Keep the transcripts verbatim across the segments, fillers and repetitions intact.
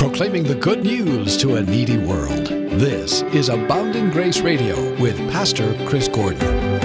proclaiming the good news to a needy world. This is Abounding Grace Radio with Pastor Chris Gordon.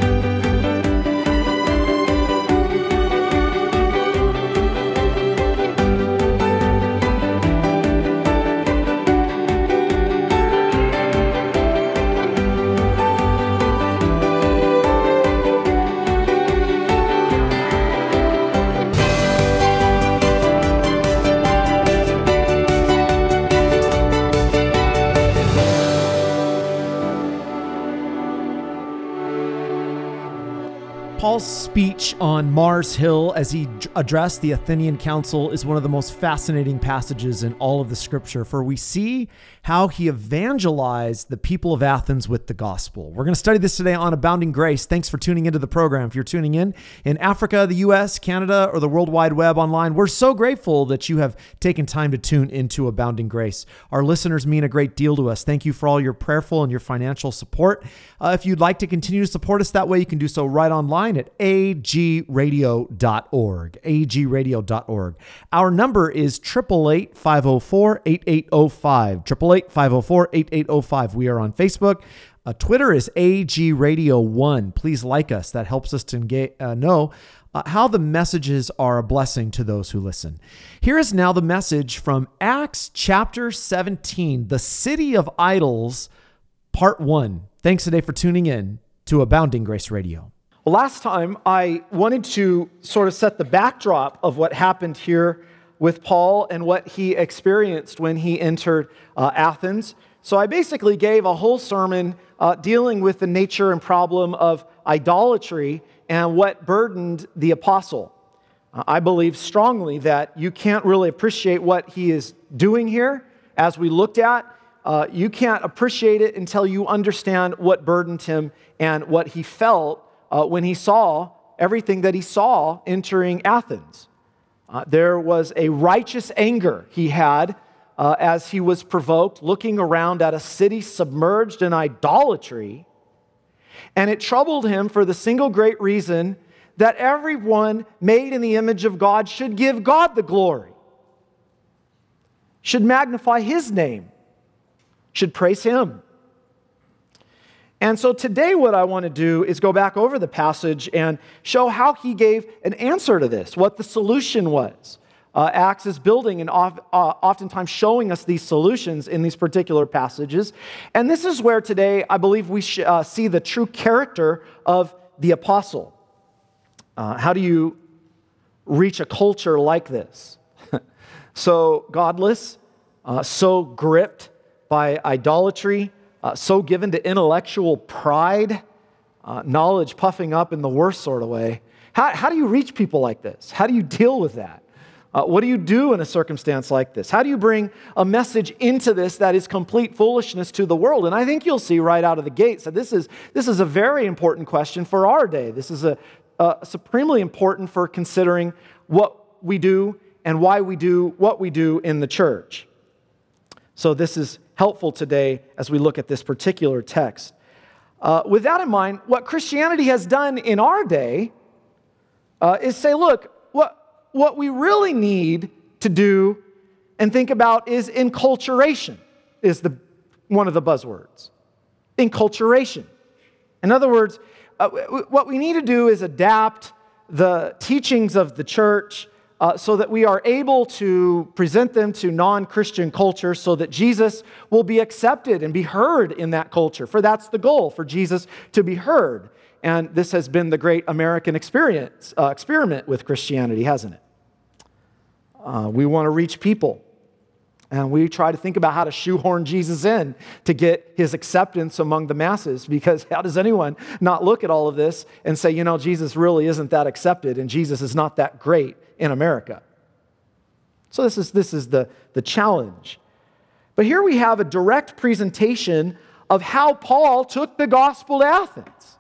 Paul's speech on Mars Hill as he addressed the Athenian Council is one of the most fascinating passages in all of the scripture, for we see how he evangelized the people of Athens with the gospel. We're going to study this today on Abounding Grace. Thanks for tuning into the program. If you're tuning in in Africa, the U S, Canada, or the World Wide Web online, we're so grateful that you have taken time to tune into Abounding Grace. Our listeners mean a great deal to us. Thank you for all your prayerful and your financial support. Uh, if you'd like to continue to support us that way, you can do so right online at a g radio dot org, a g radio dot org. Our number is eight eight eight, five oh four, eight eight oh five, eight eight eight, five oh four, eight eight oh five. We are on Facebook. Uh, Twitter is A G Radio one. Please like us. That helps us to engage, uh, know uh, how the messages are a blessing to those who listen. Here is now the message from Acts chapter seventeen, the City of Idols, part one. Thanks today for tuning in to Abounding Grace Radio. Well, last time I wanted to sort of set the backdrop of what happened here with Paul and what he experienced when he entered uh, Athens. So I basically gave a whole sermon uh, dealing with the nature and problem of idolatry and what burdened the apostle. Uh, I believe strongly that you can't really appreciate what he is doing here, as we looked at. Uh, you can't appreciate it until you understand what burdened him and what he felt Uh, when he saw everything that he saw entering Athens. Uh, there was a righteous anger he had uh, as he was provoked, looking around at a city submerged in idolatry. And it troubled him for the single great reason that everyone made in the image of God should give God the glory, should magnify his name, should praise him. And so today what I want to do is go back over the passage and show how he gave an answer to this, what the solution was. Uh, Acts is building and oft, uh, oftentimes showing us these solutions in these particular passages. And this is where today I believe we sh- uh, see the true character of the apostle. Uh, how do you reach a culture like this? So godless, uh, so gripped by idolatry, Uh, so given to intellectual pride, uh, knowledge puffing up in the worst sort of way. How, how do you reach people like this? How do you deal with that? Uh, what do you do in a circumstance like this? How do you bring a message into this that is complete foolishness to the world? And I think you'll see right out of the gate that this is, this is a very important question for our day. This is a, a supremely important for considering what we do and why we do what we do in the church. So this is helpful today as we look at this particular text. Uh, with that in mind, what Christianity has done in our day uh, is say, look, what, what we really need to do and think about is enculturation, is the one of the buzzwords. Enculturation. In other words, uh, what we need to do is adapt the teachings of the church Uh, so that we are able to present them to non-Christian culture so that Jesus will be accepted and be heard in that culture. For that's the goal, for Jesus to be heard. And this has been the great American experience, uh, experiment with Christianity, hasn't it? Uh, we want to reach people. And we try to think about how to shoehorn Jesus in to get his acceptance among the masses, because how does anyone not look at all of this and say, you know, Jesus really isn't that accepted and Jesus is not that great in America? So this is, this is the, the challenge. But here we have a direct presentation of how Paul took the gospel to Athens.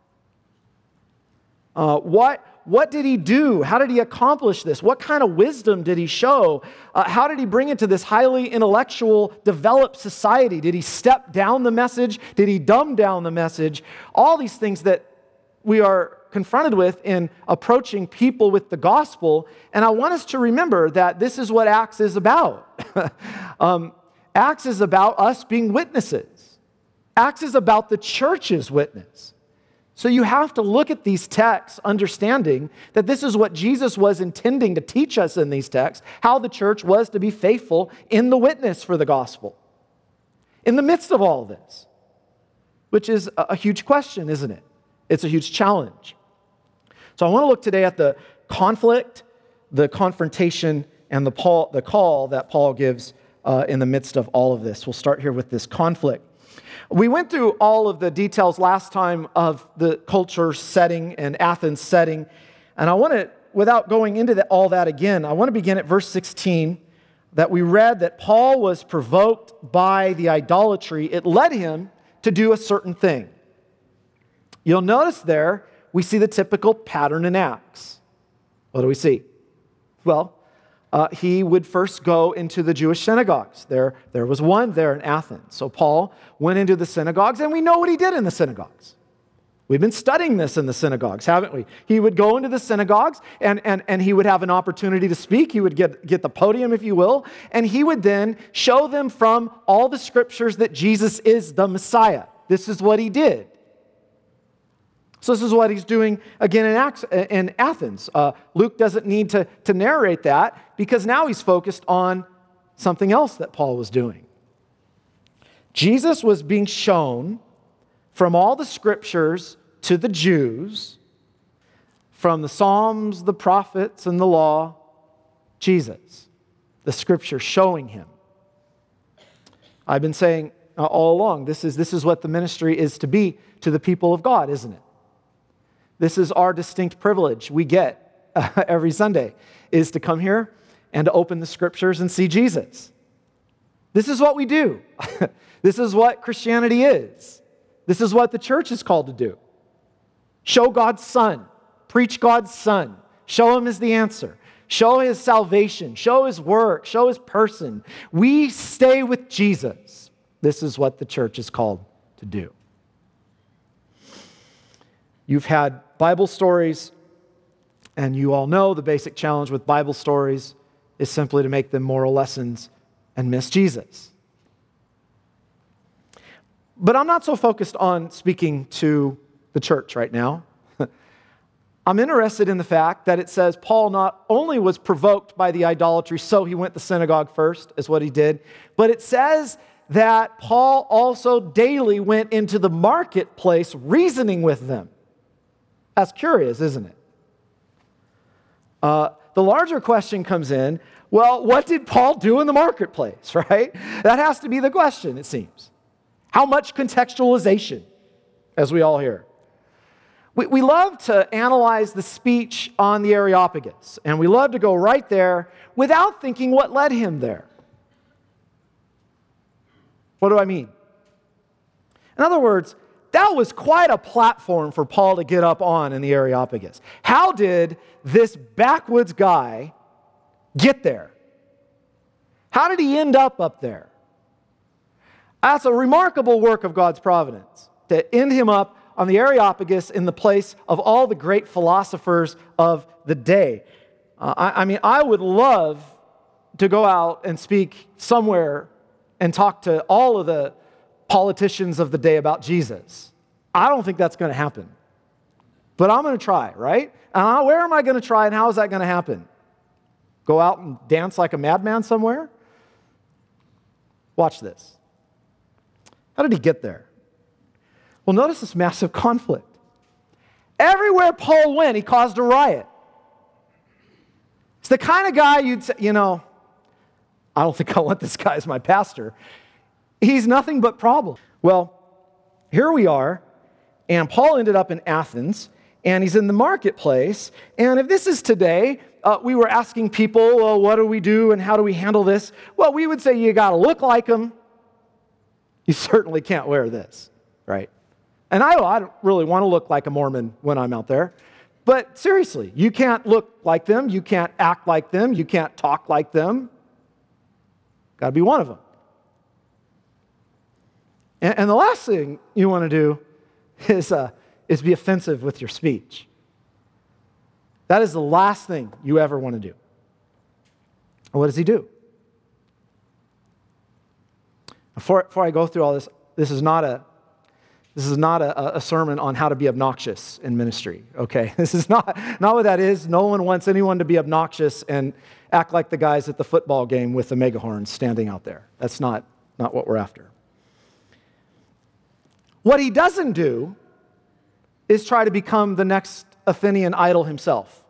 Uh, what What did he do? How did he accomplish this? What kind of wisdom did he show? Uh, how did he bring it to this highly intellectual, developed society? Did he step down the message? Did he dumb down the message? All these things that we are confronted with in approaching people with the gospel. And I want us to remember that this is what Acts is about. um, Acts is about us being witnesses. Acts is about the church's witness. So you have to look at these texts understanding that this is what Jesus was intending to teach us in these texts, how the church was to be faithful in the witness for the gospel. In the midst of all this, which is a huge question, isn't it? It's a huge challenge. So I want to look today at the conflict, the confrontation, and the, Paul, the call that Paul gives uh, in the midst of all of this. We'll start here with this conflict. We went through all of the details last time of the culture setting and Athens setting, and I want to, without going into the, all that again, I want to begin at verse sixteen, that we read that Paul was provoked by the idolatry. It led him to do a certain thing. You'll notice there, we see the typical pattern in Acts. What do we see? Well, uh, he would first go into the Jewish synagogues. There, there was one there in Athens. So Paul went into the synagogues, and we know what he did in the synagogues. We've been studying this in the synagogues, haven't we? He would go into the synagogues, and, and, and he would have an opportunity to speak. He would get, get the podium, if you will, and he would then show them from all the scriptures that Jesus is the Messiah. This is what he did. So this is what he's doing again in, Acts, in Athens. Uh, Luke doesn't need to, to narrate that because now he's focused on something else that Paul was doing. Jesus was being shown from all the scriptures to the Jews, from the Psalms, the prophets, and the law, Jesus, the scripture showing him. I've been saying uh, all along, this is, this is what the ministry is to be to the people of God, isn't it? This is our distinct privilege we get uh, every Sunday, is to come here and to open the scriptures and see Jesus. This is what we do. This is what Christianity is. This is what the church is called to do. Show God's Son. Preach God's Son. Show Him as the answer. Show His salvation. Show His work. Show His person. We stay with Jesus. This is what the church is called to do. You've had Bible stories, and you all know the basic challenge with Bible stories is simply to make them moral lessons and miss Jesus. But I'm not so focused on speaking to the church right now. I'm interested in the fact that it says Paul not only was provoked by the idolatry, so he went to synagogue first, is what he did, but it says that Paul also daily went into the marketplace reasoning with them. That's curious, isn't it? Uh, the larger question comes in, well, what did Paul do in the marketplace, right? That has to be the question, it seems. How much contextualization, as we all hear? We, we love to analyze the speech on the Areopagus, and we love to go right there without thinking what led him there. What do I mean? In other words, that was quite a platform for Paul to get up on in the Areopagus. How did this backwoods guy get there? How did he end up up there? That's a remarkable work of God's providence, to end him up on the Areopagus in the place of all the great philosophers of the day. Uh, I, I mean, I would love to go out and speak somewhere and talk to all of the politicians of the day about Jesus. I don't think that's going to happen. But I'm going to try, right? Uh, where am I going to try, and how is that going to happen? Go out and dance like a madman somewhere? Watch this. How did he get there? Well, notice this massive conflict. Everywhere Paul went, he caused a riot. It's the kind of guy you'd say, you know, I don't think I want this guy as my pastor. He's nothing but problem. Well, here we are, and Paul ended up in Athens, and he's in the marketplace. And if this is today, uh, we were asking people, well, what do we do and how do we handle this? Well, we would say you got to look like them. You certainly can't wear this, right? And I, I don't really want to look like a Mormon when I'm out there. But seriously, you can't look like them. You can't act like them. You can't talk like them. Got to be one of them. And, and the last thing you want to do is, uh, is be offensive with your speech. That is the last thing you ever want to do. And what does he do? before, before I go through all this, this is not a This is not a, a sermon on how to be obnoxious in ministry, okay? This is not, not what that is. No one wants anyone to be obnoxious and act like the guys at the football game with the megahorns standing out there. That's not, not what we're after. What he doesn't do is try to become the next Athenian idol himself.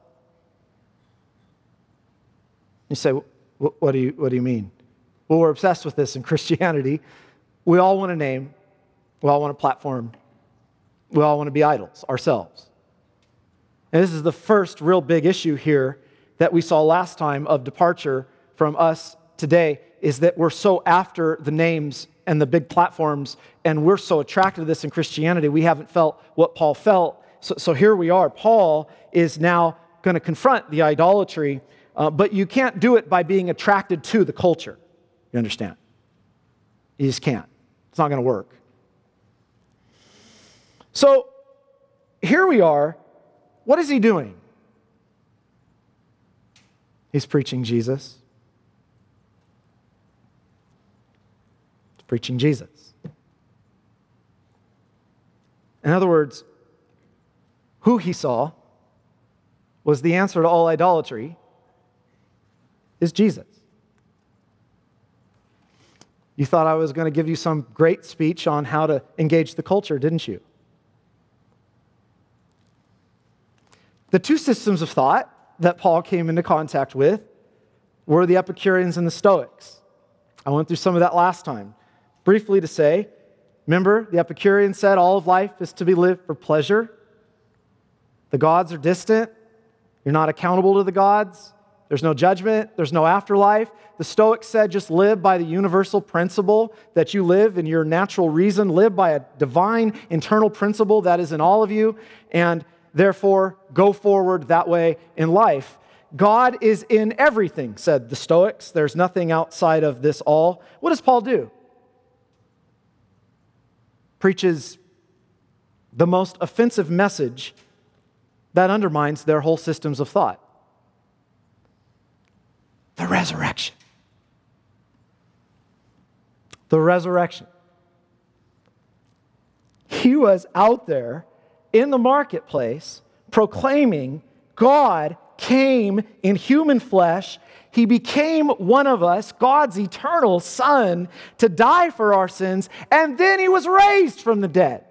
You say, what do you, what do you mean? Well, we're obsessed with this in Christianity. We all want a name. We all want a platform. We all want to be idols ourselves. And this is the first real big issue here that we saw last time of departure from us today, is that we're so after the names and the big platforms, and we're so attracted to this in Christianity, we haven't felt what Paul felt. So, so here we are. Paul is now going to confront the idolatry, uh, but you can't do it by being attracted to the culture. You understand? You just can't. It's not going to work. So here we are. What is he doing? He's preaching Jesus. He's preaching Jesus. In other words, who he saw was the answer to all idolatry is Jesus. You thought I was going to give you some great speech on how to engage the culture, didn't you? The two systems of thought that Paul came into contact with were the Epicureans and the Stoics. I went through some of that last time. Briefly to say, remember, the Epicurean said all of life is to be lived for pleasure. The gods are distant. You're not accountable to the gods. There's no judgment. There's no afterlife. The Stoics said just live by the universal principle that you live in your natural reason. Live by a divine internal principle that is in all of you. And therefore, go forward that way in life. God is in everything, said the Stoics. There's nothing outside of this all. What does Paul do? Preaches the most offensive message that undermines their whole systems of thought. The resurrection. The resurrection. He was out there in the marketplace proclaiming God came in human flesh. He became one of us, God's eternal Son, to die for our sins, and then he was raised from the dead.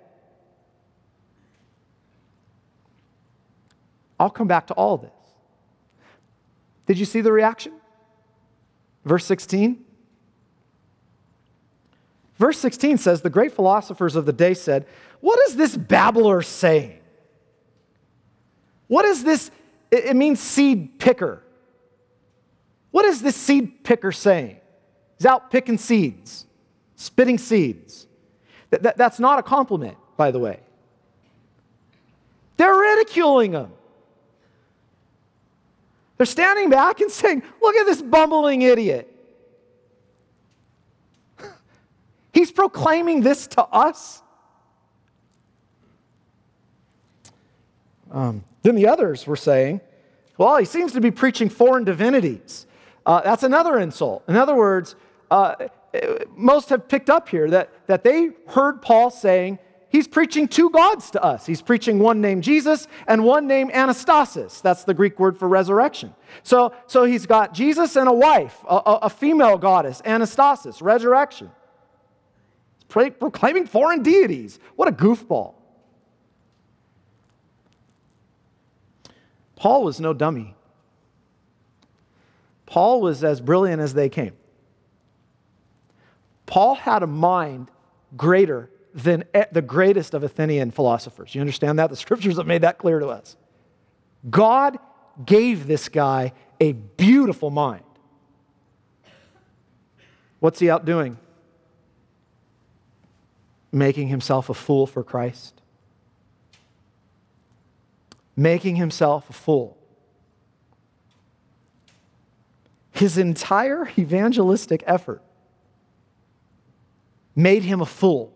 I'll come back to all this. Did you see the reaction? Verse sixteen. Verse sixteen says, the great philosophers of the day said, what is this babbler saying? What is this? It means seed picker. What is this seed picker saying? He's out picking seeds, spitting seeds. That, that, that's not a compliment, by the way. They're ridiculing him. They're standing back and saying, look at this bumbling idiot. He's proclaiming this to us. Um, then the others were saying, well, he seems to be preaching foreign divinities. Uh, that's another insult. In other words, uh, most have picked up here that, that they heard Paul saying, he's preaching two gods to us. He's preaching one named Jesus and one named Anastasis. That's the Greek word for resurrection. So, so he's got Jesus and a wife, a, a female goddess, Anastasis, resurrection. He's proclaiming foreign deities. What a goofball. Paul was no dummy. Paul was as brilliant as they came. Paul had a mind greater than the greatest of Athenian philosophers. You understand that? The scriptures have made that clear to us. God gave this guy a beautiful mind. What's he out doing? Making himself a fool for Christ. Making himself a fool. His entire evangelistic effort made him a fool.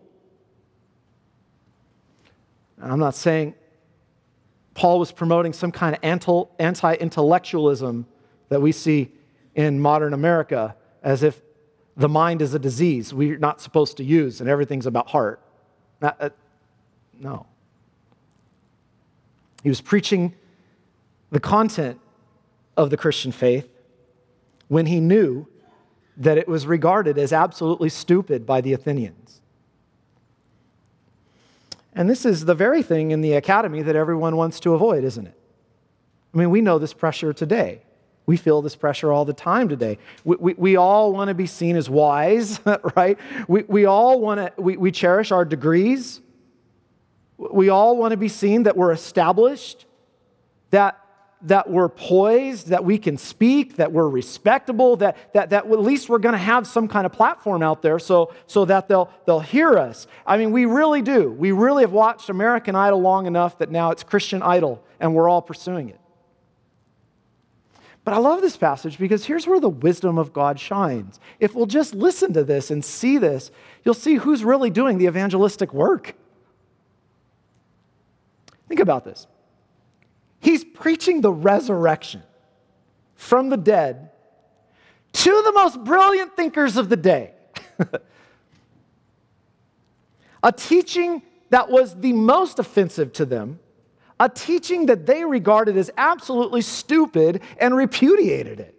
And I'm not saying Paul was promoting some kind of anti-intellectualism that we see in modern America, as if the mind is a disease we're not supposed to use and everything's about heart. Not, uh, no. He was preaching the content of the Christian faith when he knew that it was regarded as absolutely stupid by the Athenians. And this is the very thing in the academy that everyone wants to avoid, isn't it? I mean, we know this pressure today. We feel this pressure all the time today. We, we, we all want to be seen as wise, right? We, we all want to, we, we cherish our degrees. We all want to be seen that we're established, that, that we're poised, that we can speak, that we're respectable, that, that, that at least we're going to have some kind of platform out there so, so that they'll, they'll hear us. I mean, we really do. We really have watched American Idol long enough that now it's Christian Idol and we're all pursuing it. But I love this passage because here's where the wisdom of God shines. If we'll just listen to this and see this, you'll see who's really doing the evangelistic work. Think about this. He's preaching the resurrection from the dead to the most brilliant thinkers of the day. A teaching that was the most offensive to them, a teaching that they regarded as absolutely stupid and repudiated it.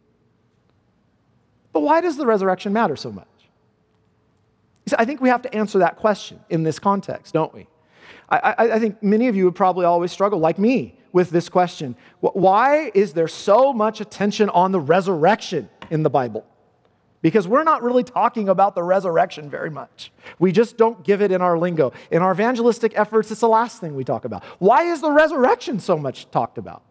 But why does the resurrection matter so much? I think we have to answer that question in this context, don't we? I, I, I think many of you would probably always struggle, like me, with this question. Why is there so much attention on the resurrection in the Bible? Because we're not really talking about the resurrection very much. We just don't give it in our lingo. In our evangelistic efforts, it's the last thing we talk about. Why is the resurrection so much talked about?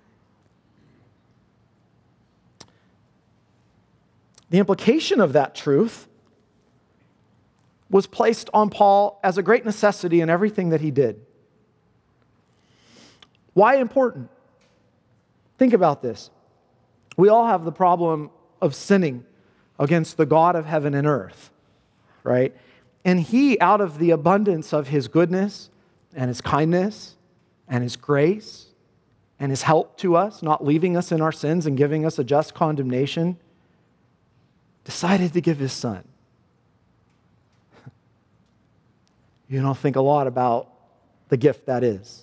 The implication of that truth was placed on Paul as a great necessity in everything that he did. Why important? Think about this. We all have the problem of sinning against the God of heaven and earth, right? And he, out of the abundance of his goodness and his kindness and his grace and his help to us, not leaving us in our sins and giving us a just condemnation, decided to give his son. You don't think a lot about the gift that is.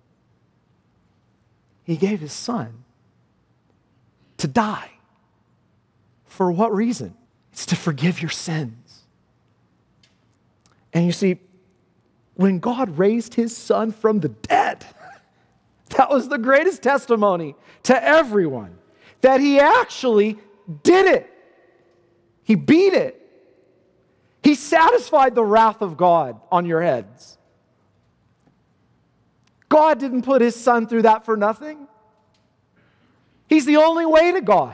He gave his son to die. For what reason? It's to forgive your sins. And you see, when God raised his son from the dead, that was the greatest testimony to everyone, that he actually did it. He beat it. He satisfied the wrath of God on your heads. God didn't put his son through that for nothing. He's the only way to God.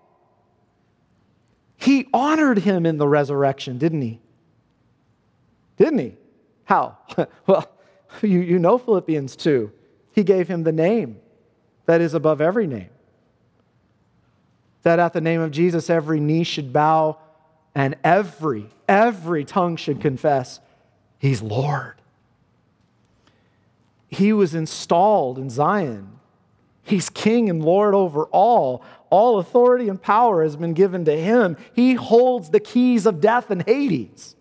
He honored him in the resurrection, didn't he? Didn't he? How? Well, you, you know Philippians two. He gave him the name that is above every name. That at the name of Jesus, every knee should bow and every, every tongue should confess he's Lord. He was installed in Zion. He's king and Lord over all. All authority and power has been given to him. He holds the keys of death and Hades.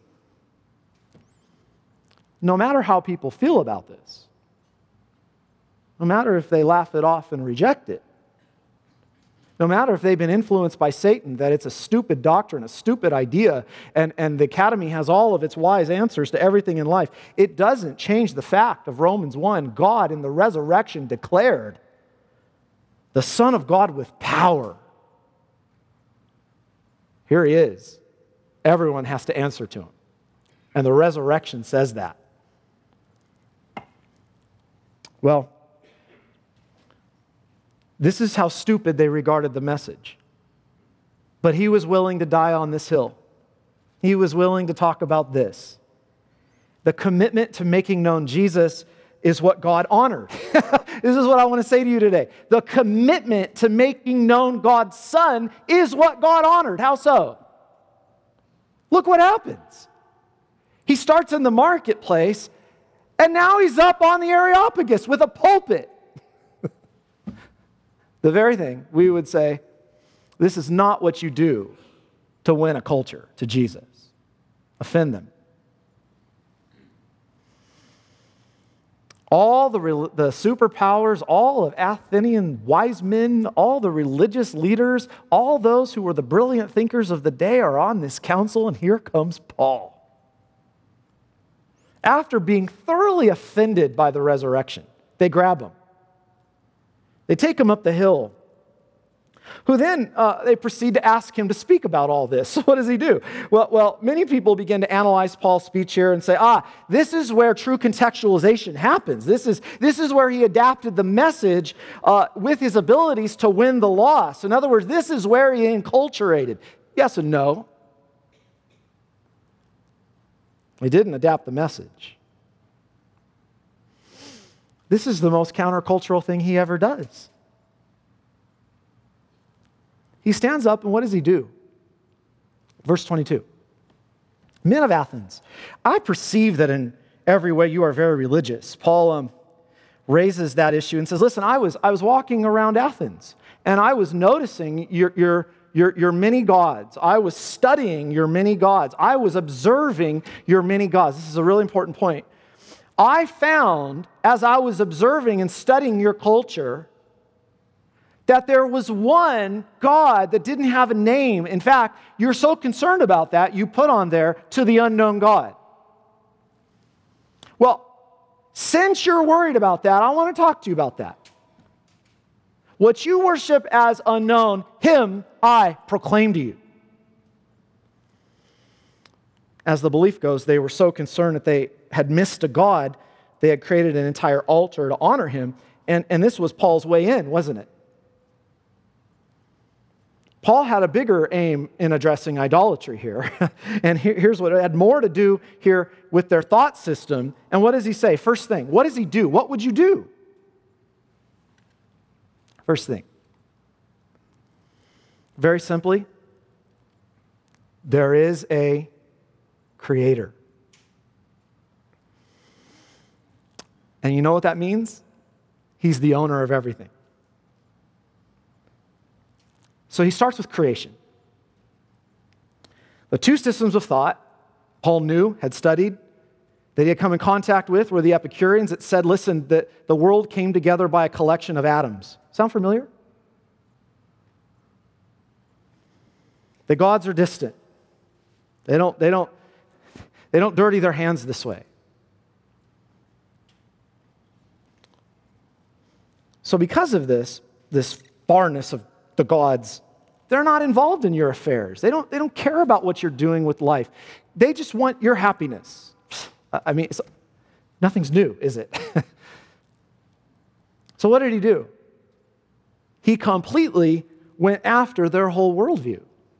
No matter how people feel about this, no matter if they laugh it off and reject it, no matter if they've been influenced by Satan, that it's a stupid doctrine, a stupid idea, and, and the academy has all of its wise answers to everything in life, it doesn't change the fact of Romans one. God in the resurrection declared the Son of God with power. Here he is. Everyone has to answer to him. And the resurrection says that. Well, this is how stupid they regarded the message. But he was willing to die on this hill. He was willing to talk about this. The commitment to making known Jesus is what God honored. This is what I want to say to you today. The commitment to making known God's Son is what God honored. How so? Look what happens. He starts in the marketplace, and now he's up on the Areopagus with a pulpit. The very thing we would say, this is not what you do to win a culture to Jesus, offend them. All the, the superpowers, all of Athenian wise men, all the religious leaders, all those who were the brilliant thinkers of the day are on this council, and here comes Paul. After being thoroughly offended by the resurrection, they grab him. They take him up the hill, who then uh, they proceed to ask him to speak about all this. So what does he do? Well, well, many people begin to analyze Paul's speech here and say, ah, this is where true contextualization happens. This is, this is where he adapted the message uh, with his abilities to win the loss. In other words, this is where he enculturated. Yes and no. He didn't adapt the message. This is the most countercultural thing he ever does. He stands up, and what does he do? Verse twenty-two. Men of Athens, I perceive that in every way you are very religious. Paul um, raises that issue and says, listen, I was, I was walking around Athens, and I was noticing your, your, your, your many gods. I was studying your many gods. I was observing your many gods. This is a really important point. I found, as I was observing and studying your culture, that there was one God that didn't have a name. In fact, you're so concerned about that, you put on there, to the unknown God. Well, since you're worried about that, I want to talk to you about that. What you worship as unknown, him I proclaim to you. As the belief goes, they were so concerned that they had missed a God, they had created an entire altar to honor him, and, and this was Paul's way in, wasn't it? Paul had a bigger aim in addressing idolatry here. And here, here's what it had more to do here with their thought system. And what does he say? First thing, what does he do? What would you do? First thing. Very simply, there is a creator. And you know what that means? He's the owner of everything. So he starts with creation. The two systems of thought Paul knew, had studied, that he had come in contact with were the Epicureans that said, listen, that the world came together by a collection of atoms. Sound familiar? The gods are distant. They don't, they don't, they don't dirty their hands this way. So because of this, this farness of the gods, they're not involved in your affairs. They don't, they don't care about what you're doing with life. They just want your happiness. I mean, it's, nothing's new, is it? So what did he do? He completely went after their whole worldview.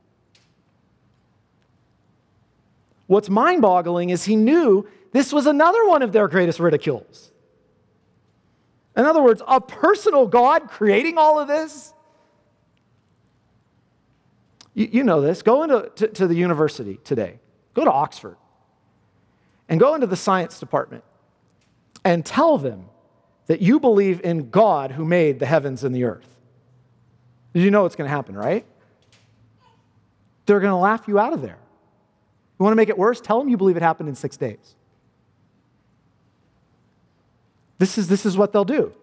What's mind-boggling is he knew this was another one of their greatest ridicules. In other words, a personal God creating all of this. You, you know this. Go into to, to the university today. Go to Oxford. And go into the science department and tell them that you believe in God who made the heavens and the earth. You know what's going to happen, right? They're going to laugh you out of there. You want to make it worse? Tell them you believe it happened in six days. This is, this is what they'll do.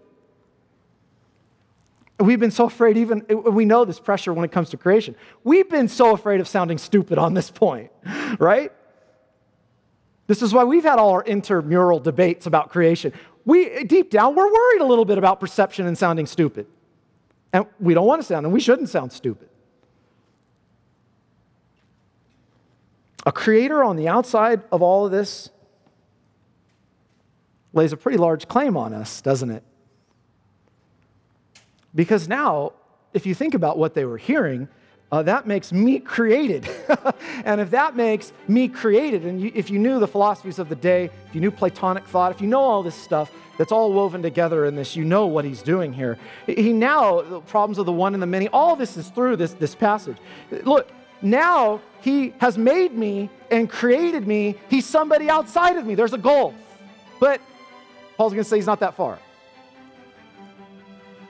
We've been so afraid, even, we know this pressure when it comes to creation. We've been so afraid of sounding stupid on this point, right? This is why we've had all our intramural debates about creation. We, deep down, we're worried a little bit about perception and sounding stupid. And we don't want to sound, and we shouldn't sound stupid. A creator on the outside of all of this lays a pretty large claim on us, doesn't it? Because now, if you think about what they were hearing, uh, that makes me created. And if that makes me created, and you, if you knew the philosophies of the day, if you knew Platonic thought, if you know all this stuff that's all woven together in this, you know what he's doing here. He now, the problems of the one and the many, all this is through this, this passage. Look, now he has made me and created me. He's somebody outside of me. There's a goal. But Paul's going to say he's not that far.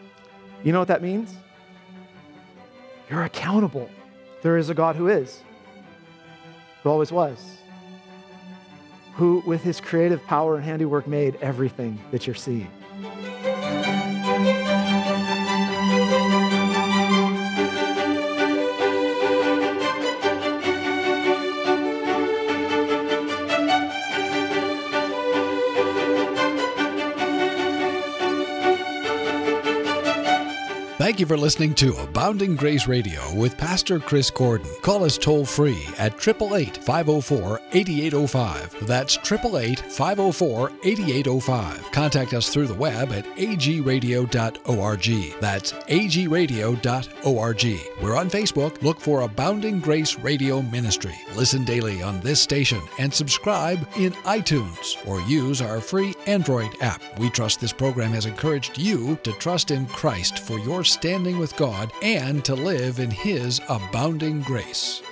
You know what that means? You're accountable. There is a God who is. who always was, who with his creative power and handiwork made everything that you're seeing. Thank you for listening to Abounding Grace Radio with Pastor Chris Gordon. Call us toll-free at eight eight eight, five oh four, eight eight oh five. That's eight eight eight, five oh four, eight eight oh five. Contact us through the web at a g radio dot org. That's a g radio dot org. We're on Facebook. Look for Abounding Grace Radio Ministry. Listen daily on this station and subscribe in iTunes or use our free Android app. We trust this program has encouraged you to trust in Christ for your standing with God and to live in His abounding grace.